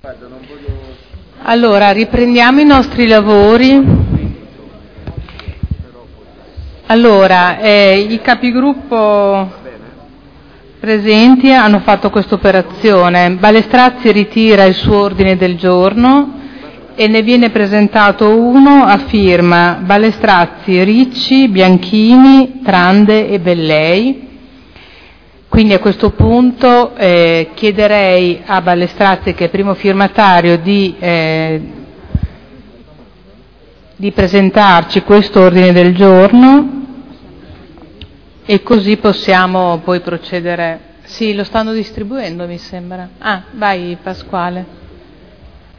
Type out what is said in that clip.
Allora, riprendiamo i nostri lavori. Allora, i capigruppo presenti hanno fatto questa operazione. Balestrazzi ritira il suo ordine del giorno e ne viene presentato uno a firma Balestrazzi, Ricci, Bianchini, Trande e Bellei. Quindi a questo punto chiederei a Balestrazzi, che è primo firmatario, di presentarci questo ordine del giorno e così possiamo poi procedere. Sì, lo stanno distribuendo, mi sembra. Ah, vai Pasquale.